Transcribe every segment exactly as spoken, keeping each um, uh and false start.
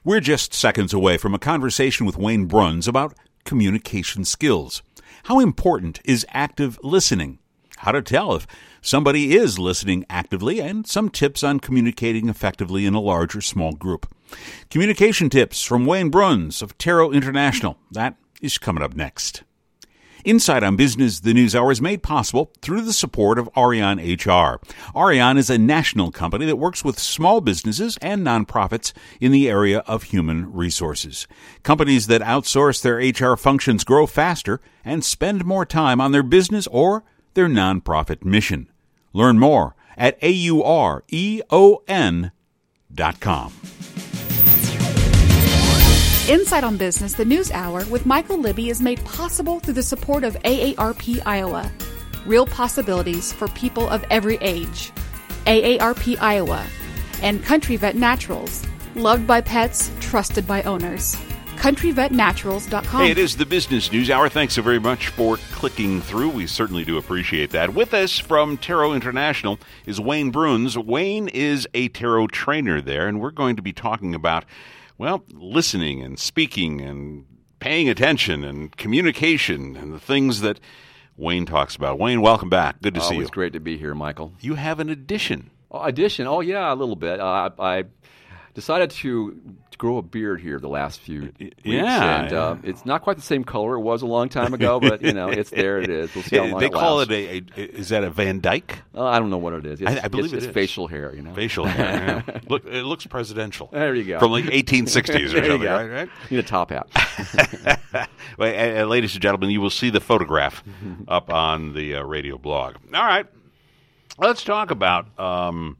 We're just seconds away from a conversation with Wayne Bruns about communication skills. How important is active listening? How to tell if somebody is listening actively, and some tips on communicating effectively in a large or small group. Communication tips from Wayne Bruns of Taro International. That is coming up next. Insight on Business, the News Hour, is made possible through the support of Arion H R. Arion is a national company that works with small businesses and nonprofits in the area of human resources. Companies that outsource their H R functions grow faster and spend more time on their business or their nonprofit mission. Learn more at A U R E O N dot com. Insight on Business, the News Hour with Michael Libby is made possible through the support of A A R P Iowa. Real possibilities for people of every age. A A R P Iowa. And Country Vet Naturals. Loved by pets, trusted by owners. country vet naturals dot com. Hey, it is the Business News Hour. Thanks so very much for clicking through. We certainly do appreciate that. With us from Taro International is Wayne Bruns. Wayne is a Taro trainer there, and we're going to be talking about Well, listening and speaking and paying attention and communication and the things that Wayne talks about. Wayne, welcome back. Good to oh, see you. It's great to be here, Michael. You have an addition. Oh, addition? Oh, yeah, a little bit. Uh, I decided to grow a beard here the last few weeks. Yeah. And yeah. Uh, it's not quite the same color it was a long time ago, but, you know, it's there. It is. We'll see how long They it call lasts. it a, a, is that a Van Dyke? Uh, I don't know what it is. It's, I, I believe it's, it it's is. facial hair, you know. Facial hair. yeah. Look, it looks presidential. There you go. From like eighteen sixties or There you something, go. right? right? Need a top hat. well, uh, ladies and gentlemen, you will see the photograph up on the uh, radio blog. All right. Let's talk about um,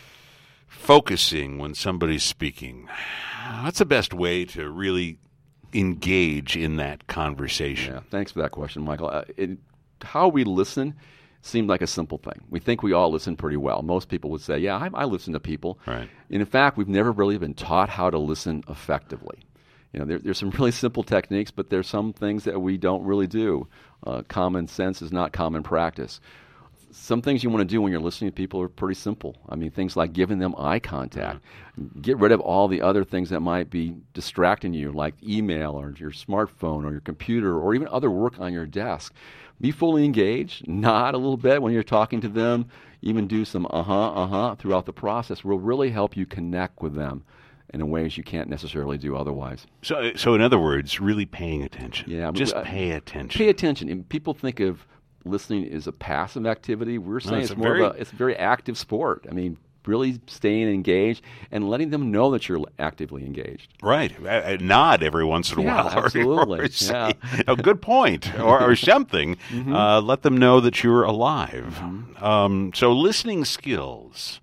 focusing when somebody's speaking. What's the best way to really engage in that conversation? Yeah, thanks for that question, Michael. Uh, it, how we listen seemed like a simple thing. We think we all listen pretty well. Most people would say, yeah, I, I listen to people. Right. And in fact, we've never really been taught how to listen effectively. You know, there, there's some really simple techniques, but there's some things that we don't really do. Uh, common sense is not common practice. Some things you want to do when you're listening to people are pretty simple. I mean, things like giving them eye contact. Mm-hmm. Get rid of all the other things that might be distracting you, like email or your smartphone or your computer or even other work on your desk. Be fully engaged, nod a little bit when you're talking to them, even do some uh-huh, uh-huh throughout the process will really help you connect with them in ways you can't necessarily do otherwise. So, so in other words, really paying attention. Yeah, Just uh, pay attention. Pay attention. And people think of listening is a passive activity. We're saying No, it's, it's a more very- of a it's a very active sport. I mean, really staying engaged and letting them know that you're actively engaged. Right. A, a nod every once in a Yeah, while. Or- absolutely. Or, say, Yeah. a good point or, or something. Mm-hmm. Uh, let them know that you're alive. Mm-hmm. Um, so listening skills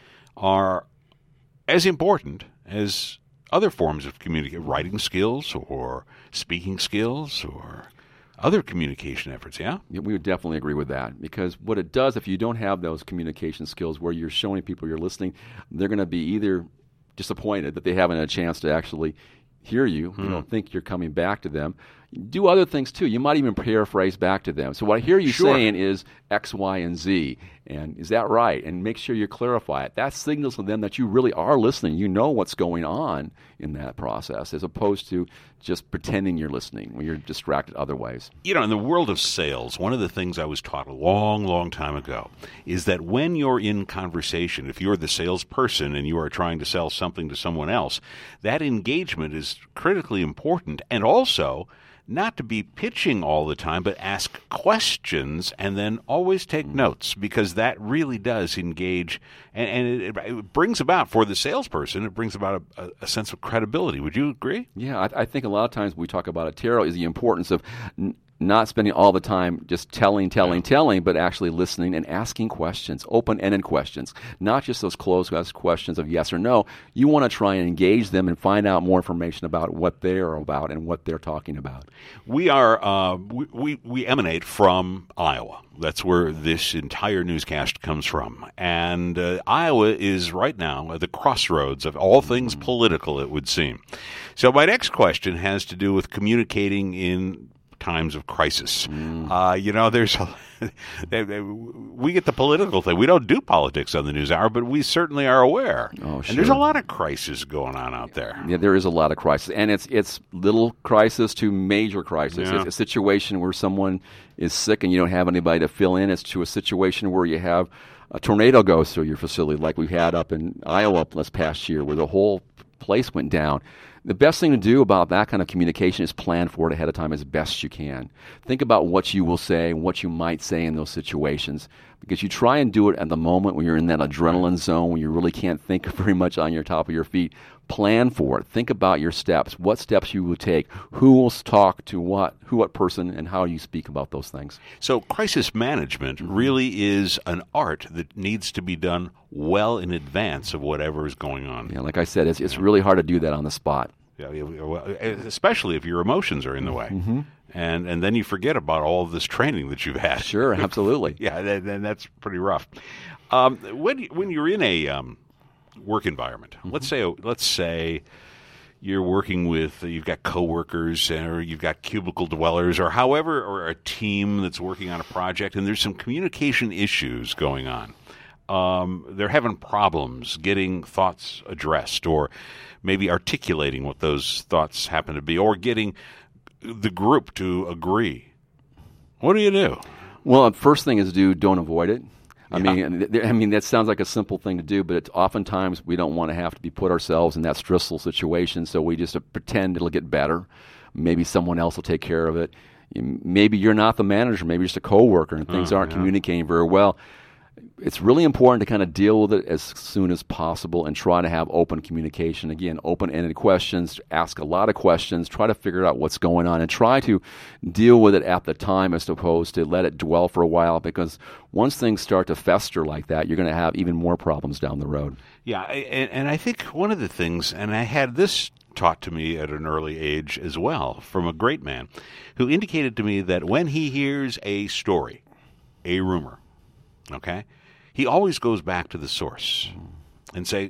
are as important as other forms of communication, writing skills or speaking skills or other communication efforts, yeah? Yeah, we would definitely agree with that, because what it does, if you don't have those communication skills where you're showing people you're listening, they're going to be either disappointed that they haven't had a chance to actually hear you, Hmm. they don't think you're coming back to them. Do other things too. You might even paraphrase back to them. So what I hear you Sure. saying is X, Y, and Z. And is that right? And make sure you clarify it. That signals to them that you really are listening. You know what's going on in that process, as opposed to just pretending you're listening when you're distracted otherwise. You know, in the world of sales, one of the things I was taught a long, long time ago is that when you're in conversation, if you're the salesperson and you are trying to sell something to someone else, that engagement is critically important. And also, not to be pitching all the time, but ask questions and then always take notes, because that really does engage, and, and it, it brings about, for the salesperson, it brings about a, a sense of credibility. Would you agree? Yeah, I, I think a lot of times we talk about it, Taro, is the importance of n- not spending all the time just telling, telling, yeah. telling, but actually listening and asking questions, open-ended questions, not just those closed questions of yes or no. You want to try and engage them and find out more information about what they're about and what they're talking about. We are uh, we, we we emanate from Iowa. That's where this entire newscast comes from. And uh, Iowa is right now at the crossroads of all things political, it would seem. So my next question has to do with communicating in times of crisis. Mm. Uh, you know, there's a, we get the political thing. We don't do politics on the News Hour, but we certainly are aware. Oh, sure. And there's a lot of crisis going on out there. Yeah, there is a lot of crisis, and it's it's little crisis to major crisis. Yeah. It's a situation where someone is sick and you don't have anybody to fill in. It's to a situation where you have a tornado goes through your facility, like we had up in Iowa this past year, where the whole place went down. The best thing to do about that kind of communication is plan for it ahead of time as best you can. Think about what you will say and what you might say in those situations, because you try and do it at the moment when you're in that adrenaline zone, when you really can't think very much on your top of your feet. Plan for it. Think about your steps, what steps you will take, who will talk to what, who, what person, and how you speak about those things. So crisis management really is an art that needs to be done well in advance of whatever is going on. Yeah, like I said, it's, it's really hard to do that on the spot. Yeah, especially if your emotions are in the way. Mm-hmm. And and then you forget about all of this training that you've had. Sure, absolutely. Yeah, and that's pretty rough. Um, when when you're in a um, work environment, mm-hmm. let's say let's say you're working with, you've got coworkers or you've got cubicle dwellers or however, or a team that's working on a project, and there's some communication issues going on. Um, they're having problems getting thoughts addressed, or maybe articulating what those thoughts happen to be, or getting the group to agree. What do you do? Well, the first thing is to do, don't avoid it. I Yeah. mean, th- I mean that sounds like a simple thing to do, but it's oftentimes we don't want to have to be put ourselves in that stressful situation, so we just uh, pretend it'll get better. Maybe someone else will take care of it. You- Maybe you're not the manager, maybe you're just a coworker, and things Oh, aren't yeah. communicating very well. It's really important to kind of deal with it as soon as possible and try to have open communication. Again, open-ended questions, ask a lot of questions, try to figure out what's going on, and try to deal with it at the time as opposed to let it dwell for a while, because once things start to fester like that, you're going to have even more problems down the road. Yeah, I- and, and I think one of the things, and I had this taught to me at an early age as well from a great man who indicated to me that when he hears a story, a rumor, okay, he always goes back to the source and say,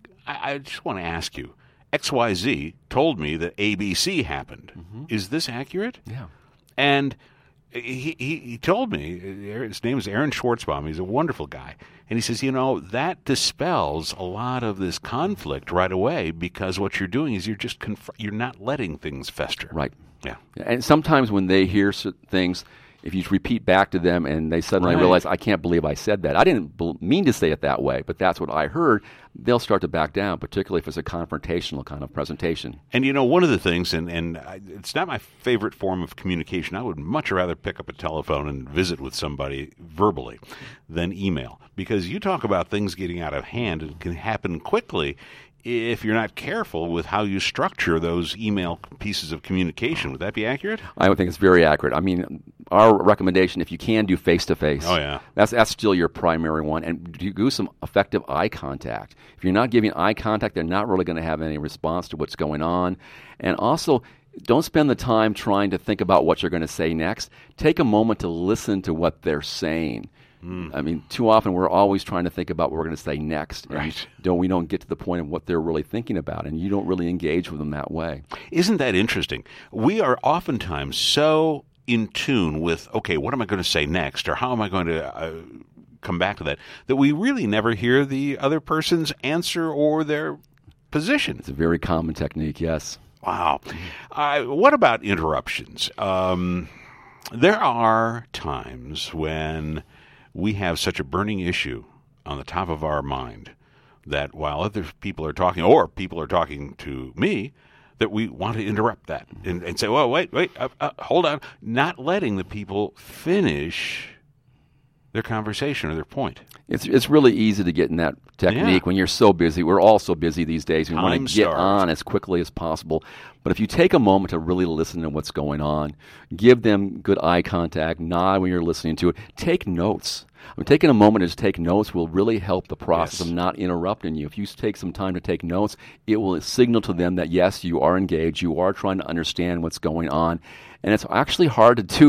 I, I just want to ask you, X Y Z told me that A B C happened. Mm-hmm. Is this accurate? Yeah. And he, he, he told me, his name is Aaron Schwartzbaum, he's a wonderful guy, and he says, you know, that dispels a lot of this conflict right away, because what you're doing is you're just, conf- you're not letting things fester. Right. Yeah. And sometimes when they hear s- things, if you repeat back to them and they suddenly Right. realize, I can't believe I said that. I didn't bel mean to say it that way, but that's what I heard. They'll start to back down, particularly if it's a confrontational kind of presentation. And you know, one of the things, and, and I, it's not my favorite form of communication. I would much rather pick up a telephone and visit with somebody verbally than email, because you talk about things getting out of hand. It can happen quickly if you're not careful with how you structure those email pieces of communication. Would that be accurate? I would think it's very accurate. I mean, our recommendation, if you can do face-to-face, Oh, yeah. that's that's still your primary one. And do, do some effective eye contact. If you're not giving eye contact, they're not really going to have any response to what's going on. And also, don't spend the time trying to think about what you're going to say next. Take a moment to listen to what they're saying. Mm. I mean, too often we're always trying to think about what we're going to say next. And Right. don't we don't get to the point of what they're really thinking about, and you don't really engage with them that way. Isn't that interesting? We are oftentimes so in tune with, okay, what am I going to say next, or how am I going to uh, come back to that, that we really never hear the other person's answer or their position. It's a very common technique, yes. Wow. Uh, what about interruptions? Um, there are times when we have such a burning issue on the top of our mind that while other people are talking, or people are talking to me, that we want to interrupt that and, and say, well, wait, wait, uh, uh, hold on, not letting the people finish their conversation or their point. It's it's really easy to get in that technique Yeah. when you're so busy. We're all so busy these days. We want Time to get starved. on as quickly as possible. But if you take a moment to really listen to what's going on, give them good eye contact, nod when you're listening to it, take notes. I mean, taking a moment to just take notes will really help the process Yes. of not interrupting you. If you take some time to take notes, it will signal to them that, yes, you are engaged, you are trying to understand what's going on. And it's actually hard to do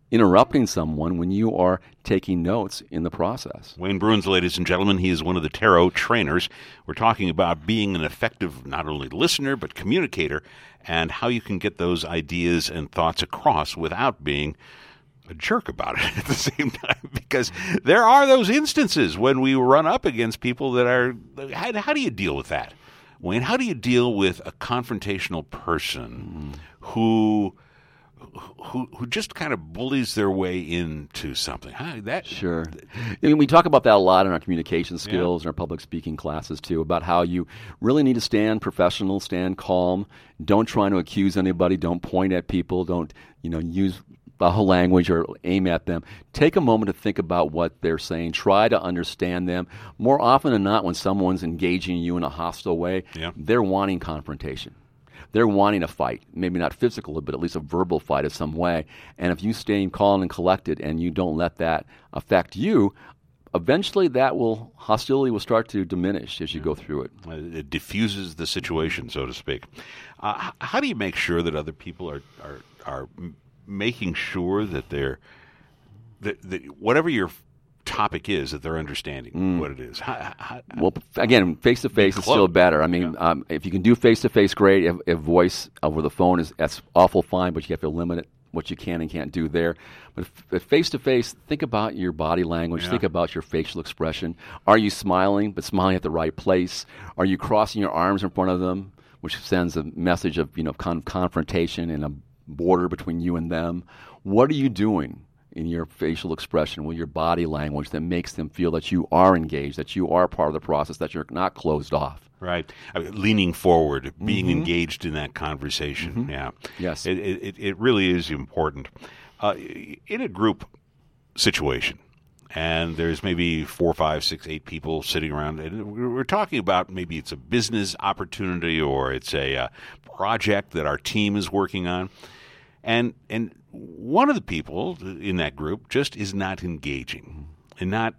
interrupting someone when you are taking notes in the process. Wayne Bruns, ladies and gentlemen, he is one of the Tarot trainers. We're talking about being an effective not only listener but communicator, and how you can get those ideas and thoughts across without being a jerk about it at the same time, because there are those instances when we run up against people that are, how, how do you deal with that? Wayne, how do you deal with a confrontational person mm. who who who just kind of bullies their way into something? How, that Sure. I mean, we talk about that a lot in our communication skills yeah. and our public speaking classes, too, about how you really need to stand professional, stand calm, don't try to accuse anybody, don't point at people, don't, you know, use foul language or aim at them. Take a moment to think about what they're saying. Try to understand them. More often than not, when someone's engaging you in a hostile way, yeah. they're wanting confrontation. They're wanting a fight, maybe not physical, but at least a verbal fight of some way. And if you stay calm and collected and you don't let that affect you, eventually that will hostility will start to diminish as you go through it. It diffuses the situation, so to speak. Uh, how do you make sure that other people are are, are making sure that they're that, that whatever your topic is, that they're understanding mm. what it is? How, how, well, again, face-to-face is still better. I mean, yeah. um, if you can do face-to-face, great. If, if voice over the phone is that's awful fine, but you have to limit it, what you can and can't do there. But if, if face-to-face, think about your body language. Yeah. Think about your facial expression. Are you smiling, but smiling at the right place? Are you crossing your arms in front of them, which sends a message of, you know, con- confrontation and a border between you and them? What are you doing in your facial expression, with your body language, that makes them feel that you are engaged, that you are part of the process, that you're not closed off? Right. I mean, leaning forward, being mm-hmm. engaged in that conversation. Mm-hmm. Yeah. Yes. It, it, it really is important. Uh, in a group situation, and there's maybe four, five, six, eight people sitting around, and we're talking about maybe it's a business opportunity or it's a uh, project that our team is working on, and and one of the people in that group just is not engaging. And not,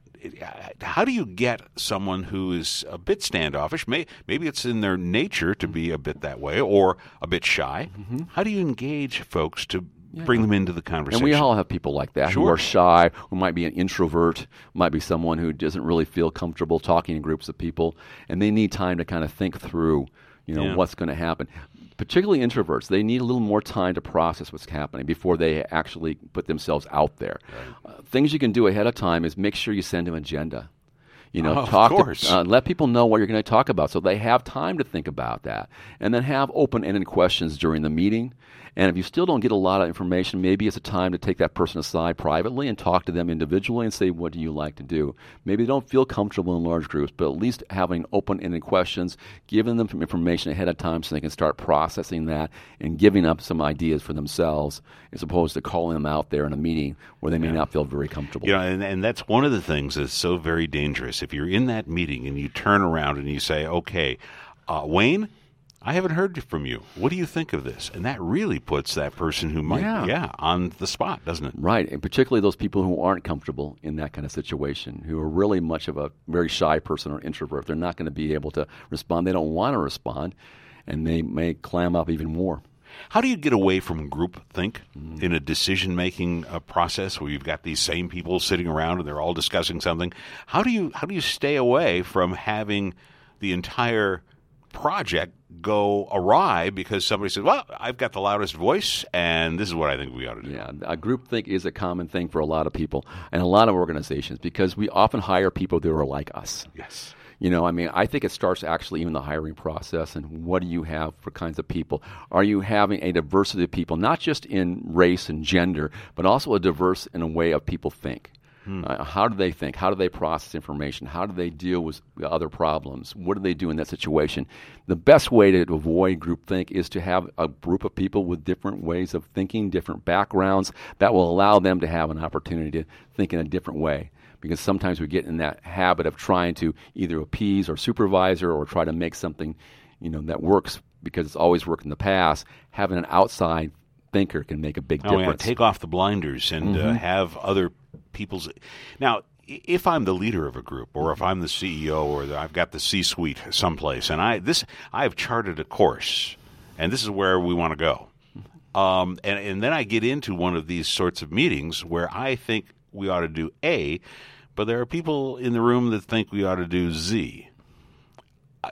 how do you get someone who is a bit standoffish? May, maybe it's in their nature to be a bit that way or a bit shy. Mm-hmm. How do you engage folks to yeah. bring them into the conversation? And we all have people like that sure. who are shy, who might be an introvert, might be someone who doesn't really feel comfortable talking in groups of people, and they need time to kind of think through, you know, yeah. what's going to happen. Particularly introverts, they need a little more time to process what's happening before they actually put themselves out there. Right. Uh, things you can do ahead of time is make sure you send them an agenda. You know, oh, talk of course. To, uh, let people know what you're going to talk about so they have time to think about that. And then have open-ended questions during the meeting. And if you still don't get a lot of information, maybe it's a time to take that person aside privately and talk to them individually and say, what do you like to do? Maybe they don't feel comfortable in large groups, but at least having open-ended questions, giving them some information ahead of time so they can start processing that and giving up some ideas for themselves as opposed to calling them out there in a meeting where they may yeah. not feel very comfortable. Yeah, and, and that's one of the things that's so very dangerous. If you're in that meeting and you turn around and you say, okay, uh, Wayne, I haven't heard from you. What do you think of this? And that really puts that person who might, yeah, yeah on the spot, doesn't it? Right, and particularly those people who aren't comfortable in that kind of situation, who are really much of a very shy person or introvert. They're not going to be able to respond. They don't want to respond, and they may clam up even more. How do you get away from groupthink mm. in a decision-making uh, process where you've got these same people sitting around and they're all discussing something? How do you how do you stay away from having the entire project go awry because somebody says, well, I've got the loudest voice, and this is what I think we ought to do? Yeah, a groupthink is a common thing for a lot of people and a lot of organizations because we often hire people that are like us. Yes. You know, I mean, I think it starts actually even the hiring process and what do you have for kinds of people? Are you having a diversity of people, not just in race and gender, but also a diverse in a way of people think? Hmm. Uh, how do they think? How do they process information? How do they deal with other problems? What do they do in that situation? The best way to avoid groupthink is to have a group of people with different ways of thinking, different backgrounds, that will allow them to have an opportunity to think in a different way. Because sometimes we get in that habit of trying to either appease or supervisor or try to make something, you know, that works because it's always worked in the past. Having an outside thinker can make a big oh, difference. Yeah, take off the blinders and mm-hmm. uh, have other people's. Now, if I'm the leader of a group, or if I'm the C E O, or the, I've got the C-suite someplace, and I this I've charted a course, and this is where we want to go. Um, and, and then I get into one of these sorts of meetings where I think we ought to do A, but there are people in the room that think we ought to do Z. I,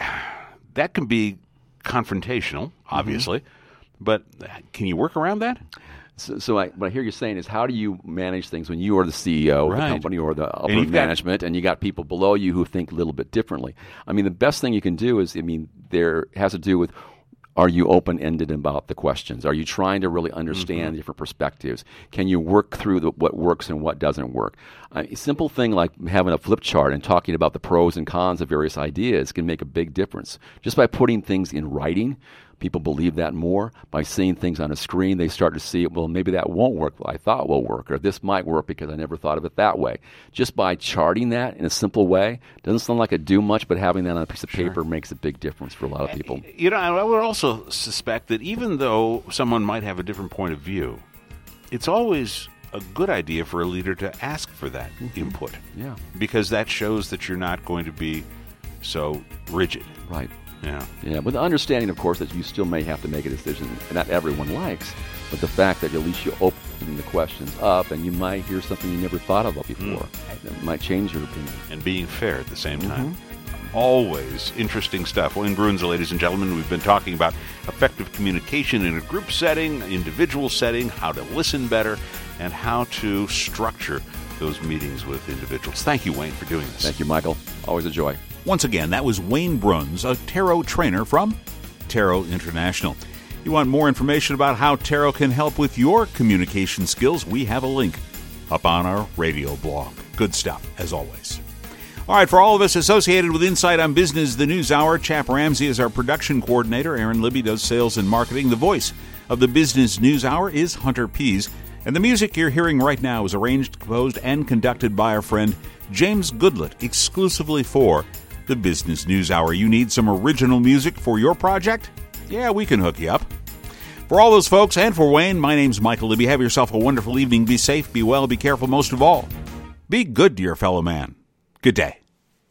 that can be confrontational, obviously, mm-hmm. but can you work around that? So, so I, what I hear you saying is, how do you manage things when you are the C E O of right. the company or the upper and management, got, and you got people below you who think a little bit differently? I mean, the best thing you can do is, I mean, there has to do with, are you open-ended about the questions? Are you trying to really understand mm-hmm. different perspectives? Can you work through the, what works and what doesn't work? Uh, a simple thing like having a flip chart and talking about the pros and cons of various ideas can make a big difference. Just by putting things in writing, people believe that more. By seeing things on a screen, they start to see, well, maybe that won't work, I thought will work, or this might work because I never thought of it that way. Just by charting that in a simple way, doesn't sound like it do much, but having that on a piece of sure. paper makes a big difference for a lot of people. You know, I would also suspect that even though someone might have a different point of view, it's always a good idea for a leader to ask for that mm-hmm. input. Yeah. Because that shows that you're not going to be so rigid. Right. Yeah. Yeah, with the understanding, of course, that you still may have to make a decision that not everyone likes, but the fact that at least you open the questions up and you might hear something you never thought of before. Mm. That might change your opinion. And being fair at the same time. Mm-hmm. Always interesting stuff. Wayne Brunza, ladies and gentlemen, we've been talking about effective communication in a group setting, individual setting, how to listen better, and how to structure those meetings with individuals. Thank you, Wayne, for doing this. Thank you, Michael. Always a joy. Once again, that was Wayne Brunza, a tarot trainer from Tarot International. You want more information about how tarot can help with your communication skills? We have a link up on our radio blog. Good stuff, as always. All right, for all of us associated with Insight on Business, the News Hour, Chap Ramsey is our production coordinator. Aaron Libby does sales and marketing. The voice of the Business News Hour is Hunter Pease. And the music you're hearing right now is arranged, composed, and conducted by our friend James Goodlett, exclusively for the Business News Hour. You need some original music for your project? Yeah, we can hook you up. For all those folks and for Wayne, my name's Michael Libby. Have yourself a wonderful evening. Be safe, be well, be careful. Most of all, be good to your fellow man. Good day.